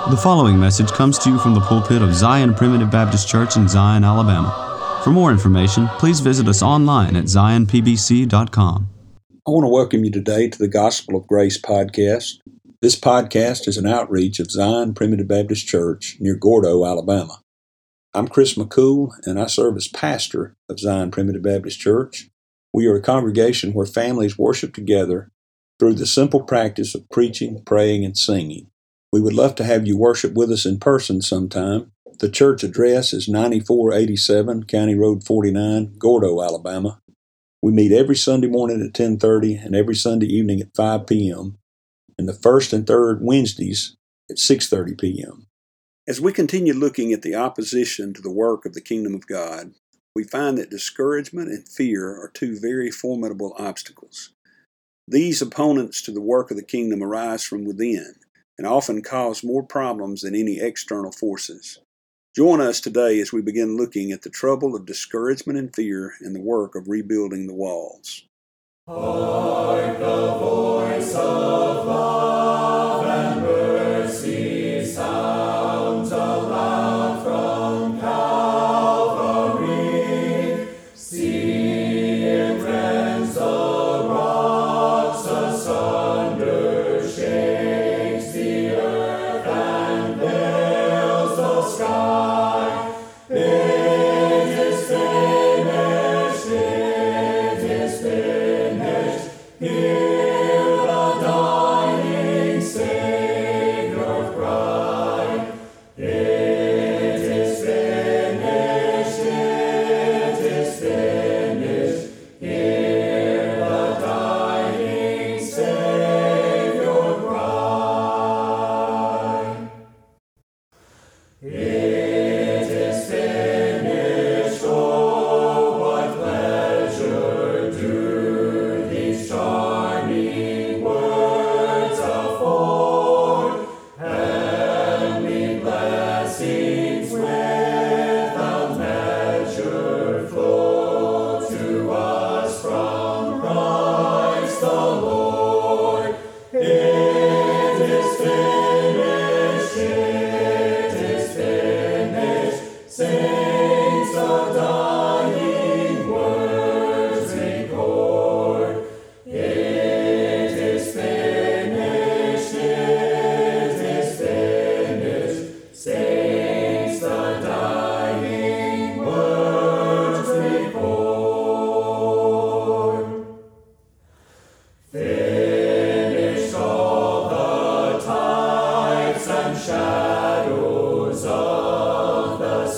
The following message comes to you from the pulpit of Zion Primitive Baptist Church in Zion, Alabama. For more information, please visit us online at zionpbc.com. I want to welcome you today to the Gospel of Grace podcast. This podcast is an outreach of Zion Primitive Baptist Church near Gordo, Alabama. I'm Chris McCool, and I serve as pastor of Zion Primitive Baptist Church. We are a congregation where families worship together through the simple practice of preaching, praying, and singing. We would love to have you worship with us in person sometime. The church address is 9487 County Road 49, Gordo, Alabama. We meet every Sunday morning at 10:30 and every Sunday evening at 5 p.m. and the first and third Wednesdays at 6:30 p.m. As we continue looking at the opposition to the work of the kingdom of God, we find that discouragement and fear are two very formidable obstacles. These opponents to the work of the kingdom arise from within and often cause more problems than any external forces. Join us today as we begin looking at the trouble of discouragement and fear in the work of rebuilding the walls. Hark the voice of love and mercy sounds aloud from Calvary. See it rends the rocks asunder, shakes the earth and veils the sky. It is finished, it is finished. Hear the dying Savior cry. It is finished, it is finished. Hear the dying Savior cry. It is finished, oh, what pleasure do these charming words afford. Heavenly blessings without measure flow to us from Christ the Lord. It is finished, it is finished. Saints the dying words record. It is finished, it is finished. Saints the dying words record. Finished all the types and shadows of the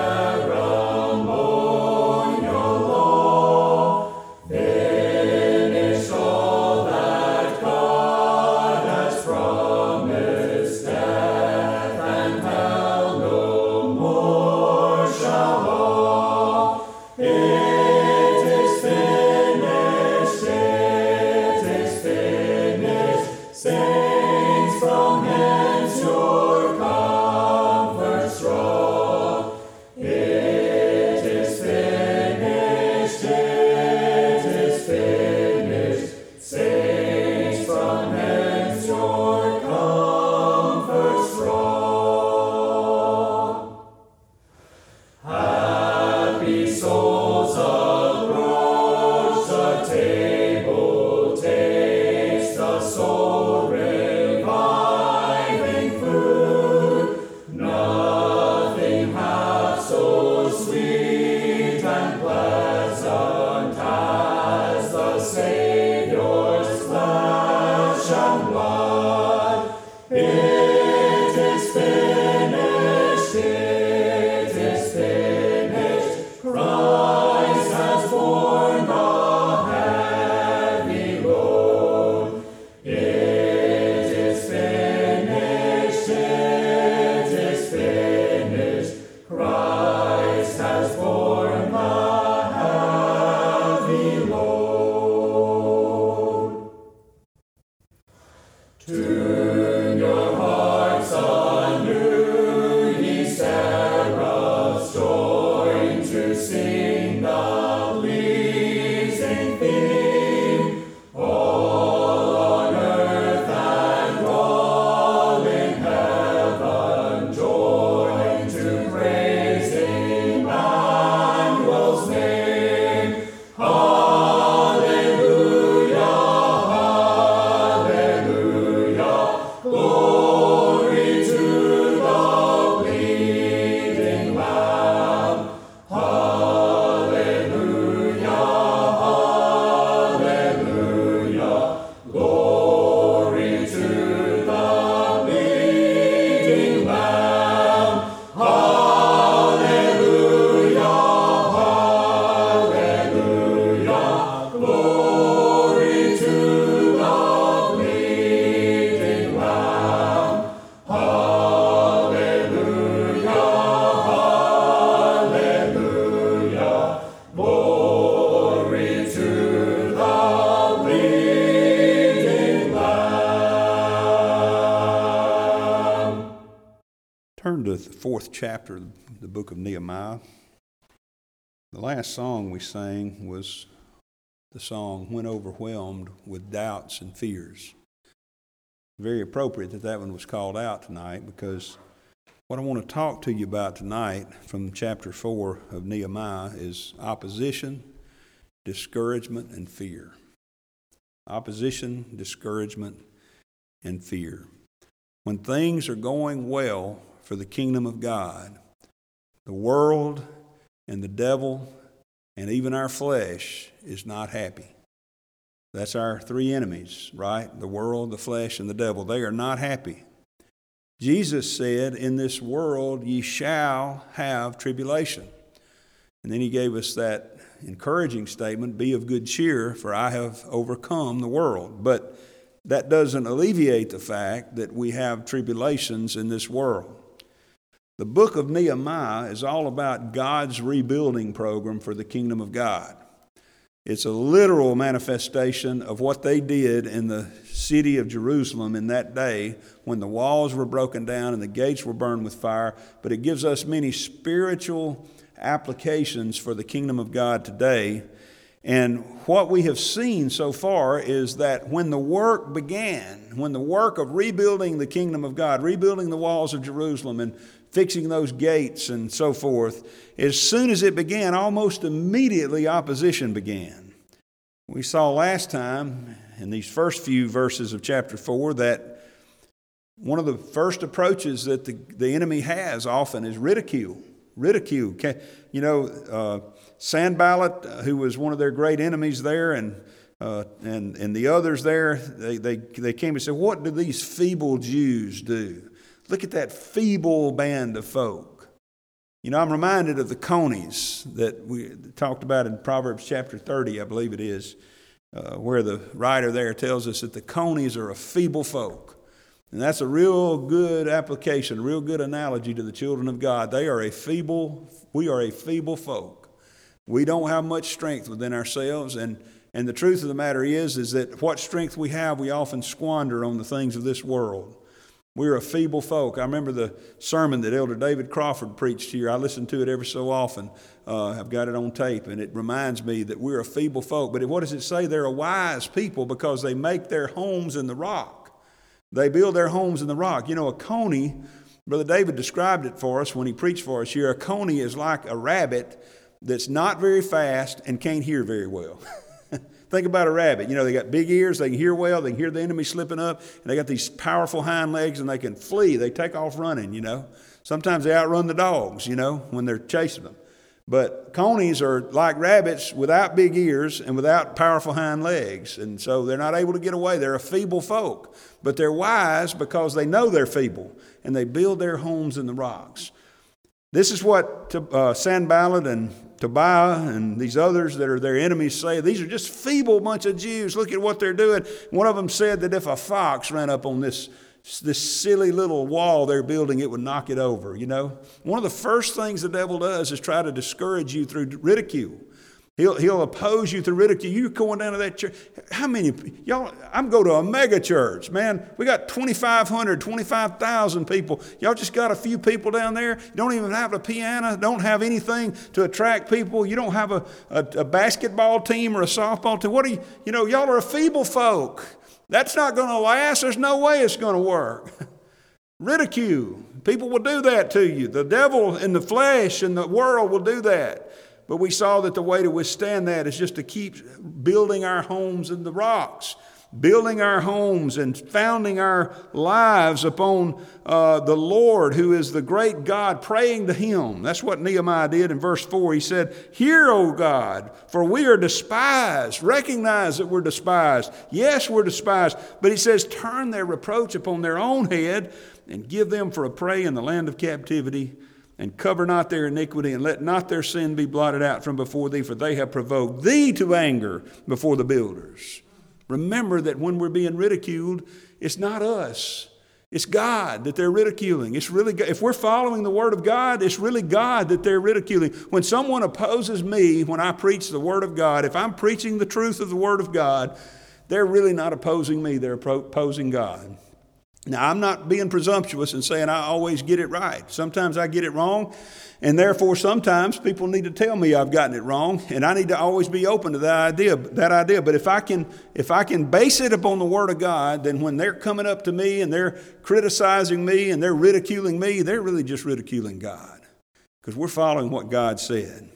ceremonial law. Finished all that God has promised. Death and hell no more shall awe. It is finished, it is finished. Saints from hence your Turn to the 4th chapter of the book of Nehemiah. The last song we sang was the song, When Overwhelmed with Doubts and Fears. Very appropriate that that one was called out tonight, because what I want to talk to you about tonight from chapter 4 of Nehemiah is opposition, discouragement, and fear. Opposition, discouragement, and fear. When things are going well for the kingdom of God, the world and the devil and even our flesh is not happy. That's our three enemies, right? The world, the flesh, and the devil. They are not happy. Jesus said, in this world ye shall have tribulation. And then he gave us that encouraging statement, be of good cheer, for I have overcome the world. But that doesn't alleviate the fact that we have tribulations in this world. The book of Nehemiah is all about God's rebuilding program for the kingdom of God. It's a literal manifestation of what they did in the city of Jerusalem in that day when the walls were broken down and the gates were burned with fire. But it gives us many spiritual applications for the kingdom of God today. And what we have seen so far is that when the work began, when the work of rebuilding the kingdom of God, rebuilding the walls of Jerusalem and fixing those gates and so forth, as soon as it began, almost immediately opposition began. We saw last time in these first few verses of chapter 4 that one of the first approaches that the enemy has often is ridicule. Ridicule. Sanballat, who was one of their great enemies there, and the others there, they came and said, what do these feeble Jews do? Look at that feeble band of folk. I'm reminded of the conies that we talked about in Proverbs chapter 30, I believe it is, where the writer there tells us that the conies are a feeble folk. And that's a real good application, a real good analogy to the children of God. We are a feeble folk. We don't have much strength within ourselves, and the truth of the matter is that what strength we have, we often squander on the things of this world. We're a feeble folk. I remember the sermon that Elder David Crawford preached here. I listen to it every so often. I've got it on tape, and it reminds me that we're a feeble folk. But what does it say? They're a wise people because they make their homes in the rock. They build their homes in the rock. A coney, Brother David described it for us when he preached for us here. A coney is like a rabbit that's not very fast and can't hear very well. Think about a rabbit. They got big ears, they can hear well, they can hear the enemy slipping up, and they got these powerful hind legs, and they can flee. They take off running, Sometimes they outrun the dogs, when they're chasing them. But conies are like rabbits without big ears and without powerful hind legs, and so they're not able to get away. They're a feeble folk, but they're wise because they know they're feeble, and they build their homes in the rocks. This is what Sanballat and Tobiah and these others that are their enemies say. These are just feeble bunch of Jews. Look at what they're doing. One of them said that if a fox ran up on this silly little wall they're building, it would knock it over, One of the first things the devil does is try to discourage you through ridicule. He'll oppose you through ridicule. You're going down to that church. How many, y'all, I'm going to a mega church, man. We got 2,500, 25,000 people. Y'all just got a few people down there. You don't even have a piano, don't have anything to attract people. You don't have a basketball team or a softball team. What are y'all are a feeble folk. That's not going to last. There's no way it's going to work. Ridicule. People will do that to you. The devil and the flesh and the world will do that. But we saw that the way to withstand that is just to keep building our homes in the rocks, building our homes and founding our lives upon the Lord, who is the great God, praying to Him. That's what Nehemiah did in verse 4. He said, "Hear, O God, for we are despised." Recognize that we're despised. Yes, we're despised. But he says, "Turn their reproach upon their own head and give them for a prey in the land of captivity. And cover not their iniquity, and let not their sin be blotted out from before thee, for they have provoked thee to anger before the builders." Remember that when we're being ridiculed, it's not us. It's God that they're ridiculing. It's really God. If we're following the Word of God, it's really God that they're ridiculing. When someone opposes me when I preach the Word of God, if I'm preaching the truth of the Word of God, they're really not opposing me. They're opposing God. Now, I'm not being presumptuous and saying I always get it right. Sometimes I get it wrong, and therefore sometimes people need to tell me I've gotten it wrong, and I need to always be open to that idea. But if I can base it upon the Word of God, then when they're coming up to me and they're criticizing me and they're ridiculing me, they're really just ridiculing God, because we're following what God said.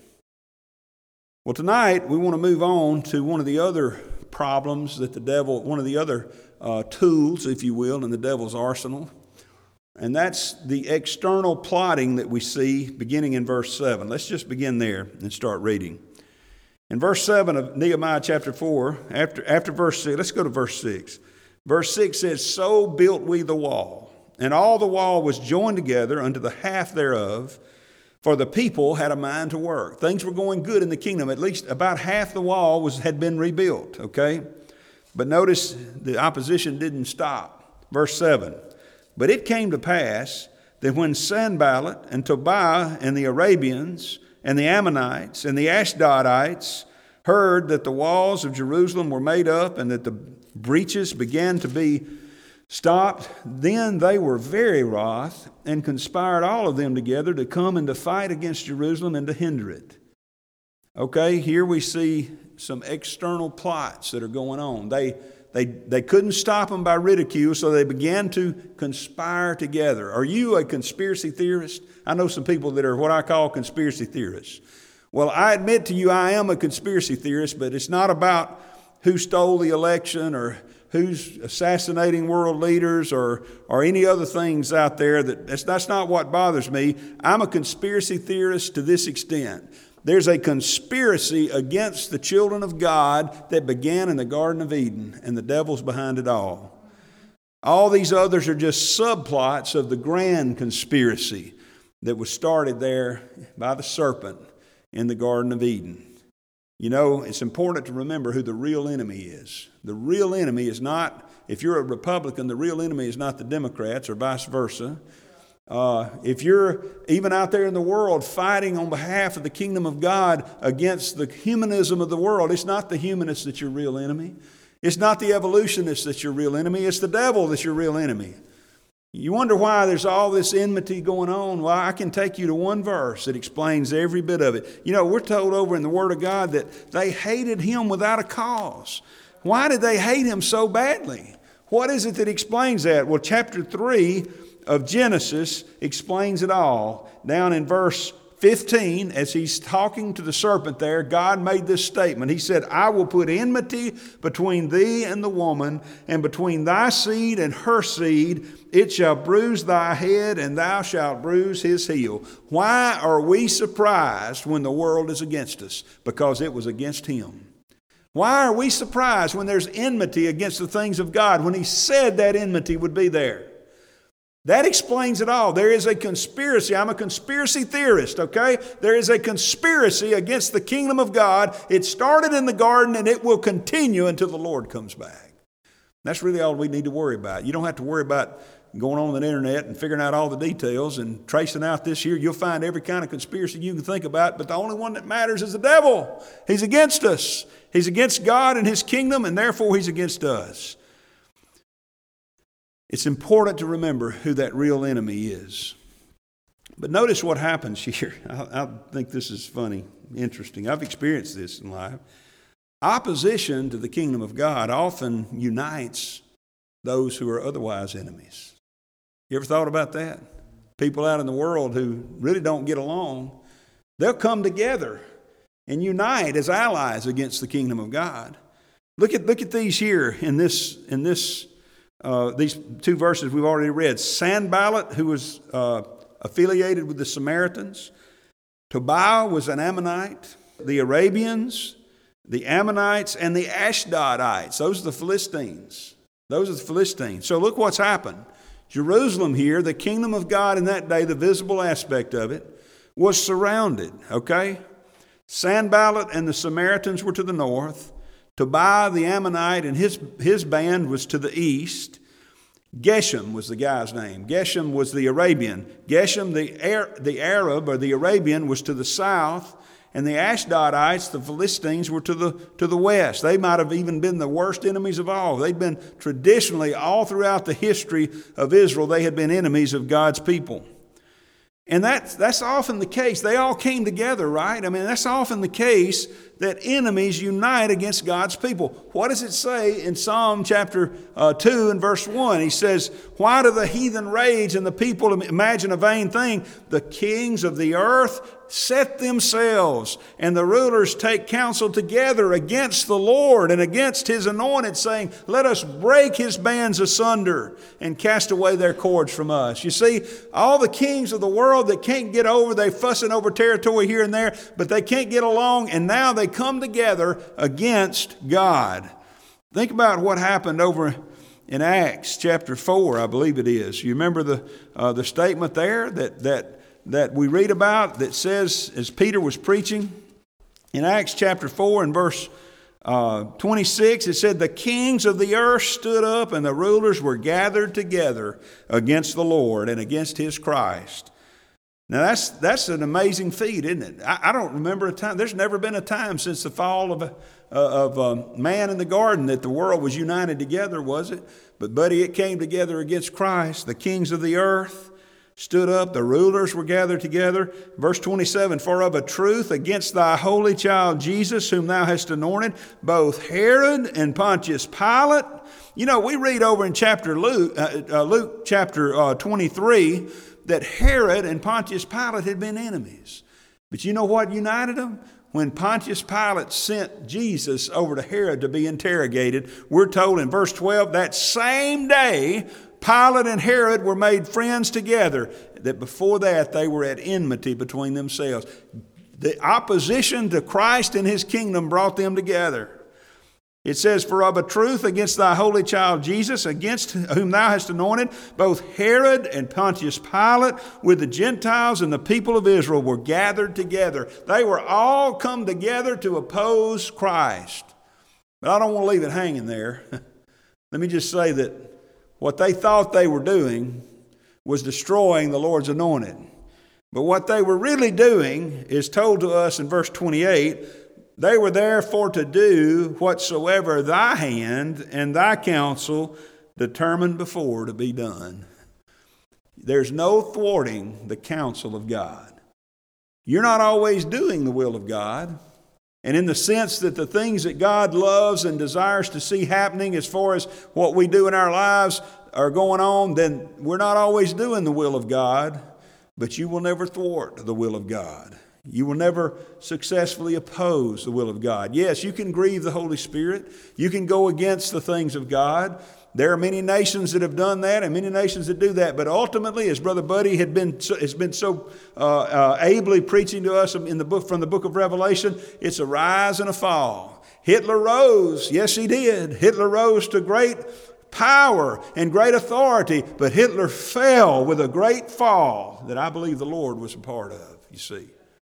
Well, tonight we want to move on to one of the other problems that one of the other tools, if you will, in the devil's arsenal. And that's the external plotting that we see beginning in verse 7. Let's just begin there and start reading. In verse 7 of Nehemiah chapter 4, after verse 6, let's go to verse 6. Verse 6 says, "So built we the wall, and all the wall was joined together unto the half thereof, for the people had a mind to work." Things were going good in the kingdom. At least about half the wall had been rebuilt, okay? But notice the opposition didn't stop. Verse 7, "But it came to pass that when Sanballat and Tobiah and the Arabians and the Ammonites and the Ashdodites heard that the walls of Jerusalem were made up and that the breaches began to be stopped, then they were very wroth and conspired all of them together to come and to fight against Jerusalem and to hinder it." Okay, here we see some external plots that are going on. They couldn't stop them by ridicule, so they began to conspire together. Are you a conspiracy theorist? I know some people that are what I call conspiracy theorists. Well, I admit to you I am a conspiracy theorist, but it's not about who stole the election or who's assassinating world leaders or any other things out there. That's not what bothers me. I'm a conspiracy theorist to this extent. There's a conspiracy against the children of God that began in the Garden of Eden, and the devil's behind it all. All these others are just subplots of the grand conspiracy that was started there by the serpent in the Garden of Eden. You know, it's important to remember who the real enemy is. The real enemy is not, if you're a Republican, the real enemy is not the Democrats or vice versa. If you're even out there in the world fighting on behalf of the kingdom of God against the humanism of the world, it's not the humanists that's your real enemy. It's not the evolutionists that's your real enemy. It's the devil that's your real enemy. You wonder why there's all this enmity going on? Well, I can take you to one verse that explains every bit of it. You know, we're told over in the Word of God that they hated him without a cause. Why did they hate him so badly? What is it that explains that? Well, chapter 3 of Genesis explains it all. Down in verse 15, as he's talking to the serpent there, God made this statement. He said, "I will put enmity between thee and the woman, and between thy seed and her seed. It shall bruise thy head, and thou shalt bruise his heel." Why are we surprised when the world is against us? Because it was against him. Why are we surprised when there's enmity against the things of God, when he said that enmity would be there? That explains it all. There is a conspiracy. I'm a conspiracy theorist, okay? There is a conspiracy against the kingdom of God. It started in the garden and it will continue until the Lord comes back. That's really all we need to worry about. You don't have to worry about going on the internet and figuring out all the details and tracing out this here. You'll find every kind of conspiracy you can think about, but the only one that matters is the devil. He's against us. He's against God and his kingdom, and therefore he's against us. It's important to remember who that real enemy is. But notice what happens here. I think this is funny, interesting. I've experienced this in life. Opposition to the kingdom of God often unites those who are otherwise enemies. You ever thought about that? People out in the world who really don't get along, they'll come together and unite as allies against the kingdom of God. Look at these here in these two verses we've already read. Sanballat, who was affiliated with the Samaritans. Tobiah was an Ammonite. The Arabians, the Ammonites, and the Ashdodites. Those are the Philistines. So look what's happened. Jerusalem here, the kingdom of God in that day, the visible aspect of it, was surrounded, okay? Sanballat and the Samaritans were to the north. Tobiah the Ammonite and his band was to the east. Geshem was the guy's name. Geshem was the Arabian. Geshem, the Arab or the Arabian, was to the south. And the Ashdodites, the Philistines, were to the west. They might have even been the worst enemies of all. They'd been traditionally, all throughout the history of Israel, they had been enemies of God's people. And that's often the case. They all came together, right? I mean, that's often the case that enemies unite against God's people. What does it say in Psalm chapter 2 and verse 1? He says, "Why do the heathen rage and the people imagine a vain thing? The kings of the earth set themselves, and the rulers take counsel together against the Lord and against His anointed, saying, let us break His bands asunder and cast away their cords from us." You see, all the kings of the world that can't get over, they're fussing over territory here and there, but they can't get along, and now they come together against God. Think about what happened over in Acts chapter 4, I believe it is. You remember the statement there that we read about that says, as Peter was preaching, in Acts chapter 4 and verse 26, it said, "The kings of the earth stood up and the rulers were gathered together against the Lord and against His Christ." Now that's an amazing feat, isn't it? I don't remember a time. There's never been a time since the fall of man in the garden that the world was united together, was it? But buddy, it came together against Christ. The kings of the earth stood up, the rulers were gathered together. Verse 27, "For of a truth against thy holy child Jesus, whom thou hast anointed, both Herod and Pontius Pilate." You know, we read over in Luke chapter 23, that Herod and Pontius Pilate had been enemies. But you know what united them? When Pontius Pilate sent Jesus over to Herod to be interrogated, we're told in verse 12, that same day, Pilate and Herod were made friends together, that before that they were at enmity between themselves. The opposition to Christ and His kingdom brought them together. It says, "For of a truth against thy holy child Jesus, against whom thou hast anointed, both Herod and Pontius Pilate with the Gentiles and the people of Israel were gathered together." They were all come together to oppose Christ. But I don't want to leave it hanging there. Let me just say that what they thought they were doing was destroying the Lord's anointed. But what they were really doing is told to us in verse 28, "They were therefore to do whatsoever thy hand and thy counsel determined before to be done." There's no thwarting the counsel of God. You're not always doing the will of God. And in the sense that the things that God loves and desires to see happening as far as what we do in our lives are going on, then we're not always doing the will of God, but you will never thwart the will of God. You will never successfully oppose the will of God. Yes, you can grieve the Holy Spirit. You can go against the things of God. There are many nations that have done that and many nations that do that. But ultimately, as Brother Buddy has been so ably preaching to us in the book, from the book of Revelation, it's a rise and a fall. Hitler rose. Yes, he did. Hitler rose to great power and great authority. But Hitler fell with a great fall that I believe the Lord was a part of, you see.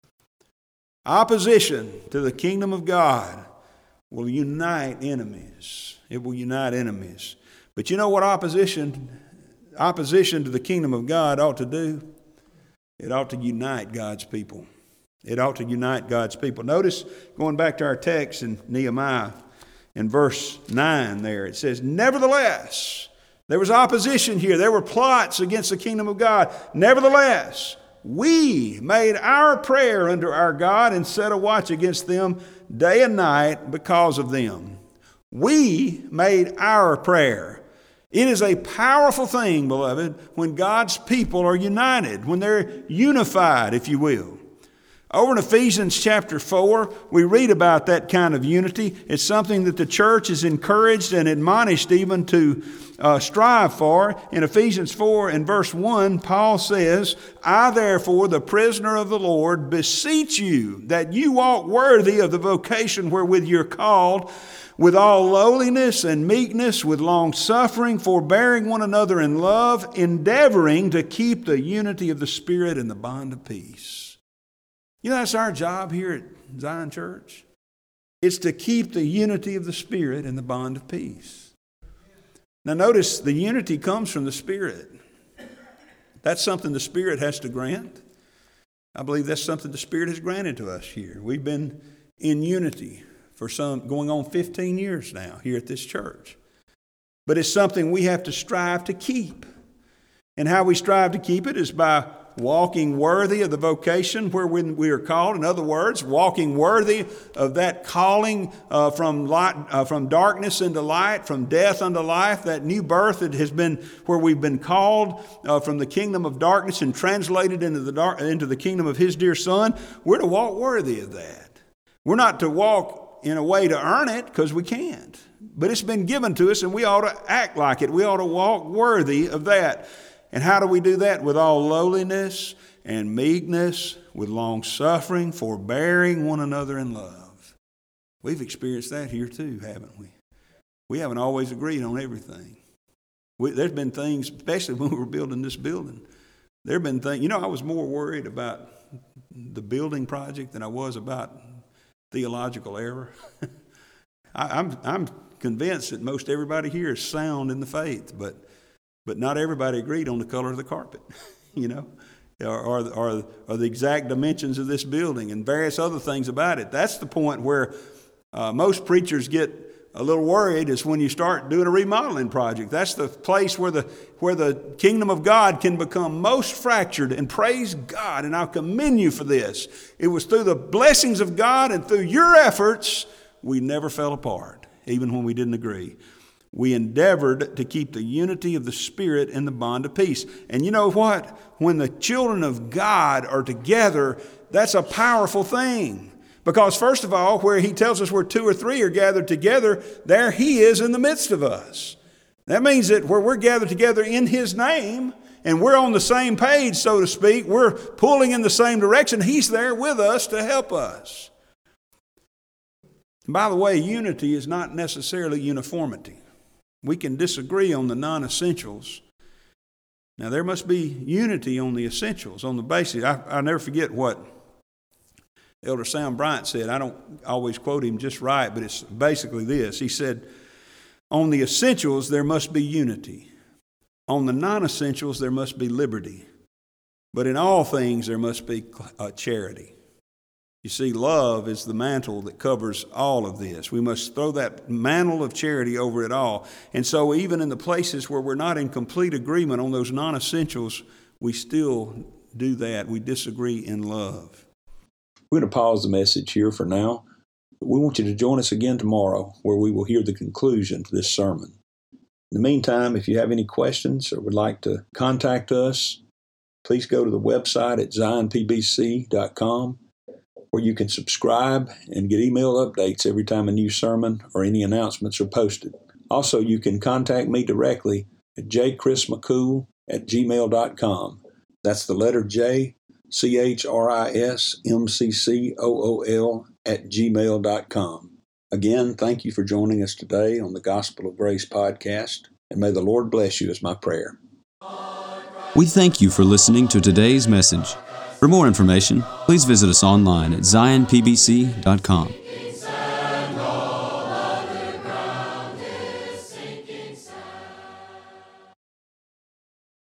Opposition to the kingdom of God will unite enemies. It will unite enemies. But you know what opposition to the kingdom of God ought to do? It ought to unite God's people. It ought to unite God's people. Notice, going back to our text in Nehemiah, in verse 9 there, it says, "Nevertheless," there was opposition here. There were plots against the kingdom of God. "Nevertheless, we made our prayer unto our God and set a watch against them day and night because of them." We made our prayer. It is a powerful thing, beloved, when God's people are united, when they're unified, if you will. Over in Ephesians chapter 4, we read about that kind of unity. It's something that the church is encouraged and admonished even to strive for. In Ephesians 4 and verse 1, Paul says, "I therefore, the prisoner of the Lord, beseech you that you walk worthy of the vocation wherewith you're called, with all lowliness and meekness, with long suffering, forbearing one another in love, endeavoring to keep the unity of the Spirit in the bond of peace." You know, that's our job here at Zion Church. It's to keep the unity of the Spirit in the bond of peace. Now notice, the unity comes from the Spirit. That's something the Spirit has to grant. I believe that's something the Spirit has granted to us here. We've been in unity for going on 15 years now here at this church. But it's something we have to strive to keep. And how we strive to keep it is by walking worthy of the vocation where we are called. In other words, walking worthy of that calling from darkness into light, from death unto life, that new birth that has been where we've been called from the kingdom of darkness and translated into the kingdom of His dear Son. We're to walk worthy of that. We're not to walk in a way to earn it, because we can't. But it's been given to us, and we ought to act like it. We ought to walk worthy of that. And how do we do that? With all lowliness and meekness, with long suffering, forbearing one another in love. We've experienced that here too, haven't we? We haven't always agreed on everything. There's been things, especially when we were building this building, there have been things, I was more worried about the building project than I was about theological error. I'm convinced that most everybody here is sound in the faith, but not everybody agreed on the color of the carpet, or the exact dimensions of this building and various other things about it. That's the point where most preachers get a little worried, is when you start doing a remodeling project. That's the place where the kingdom of God can become most fractured, and praise God, and I'll commend you for this. It was through the blessings of God and through your efforts we never fell apart, even when we didn't agree. We endeavored to keep the unity of the Spirit in the bond of peace. And you know what? When the children of God are together, that's a powerful thing. Because first of all, where He tells us where 2 or 3 are gathered together, there He is in the midst of us. That means that where we're gathered together in His name, and we're on the same page, so to speak, we're pulling in the same direction, He's there with us to help us. And by the way, unity is not necessarily uniformity. We can disagree on the non-essentials. Now, there must be unity on the essentials, on the basis. I'll never forget what Elder Sam Bryant said. I don't always quote him just right, but it's basically this. He said, on the essentials, there must be unity. On the non-essentials, there must be liberty. But in all things, there must be charity. You see, love is the mantle that covers all of this. We must throw that mantle of charity over it all. And so even in the places where we're not in complete agreement on those non-essentials, we still do that. We disagree in love. We're going to pause the message here for now. But we want you to join us again tomorrow, where we will hear the conclusion to this sermon. In the meantime, if you have any questions or would like to contact us, please go to the website at zionpbc.com. where you can subscribe and get email updates every time a new sermon or any announcements are posted. Also, you can contact me directly at jchrismccool@gmail.com. That's the letter J, CHRISMCCOOL@gmail.com. Again, thank you for joining us today on the Gospel of Grace podcast, and may the Lord bless you is my prayer. We thank you for listening to today's message. For more information, please visit us online at zionpbc.com.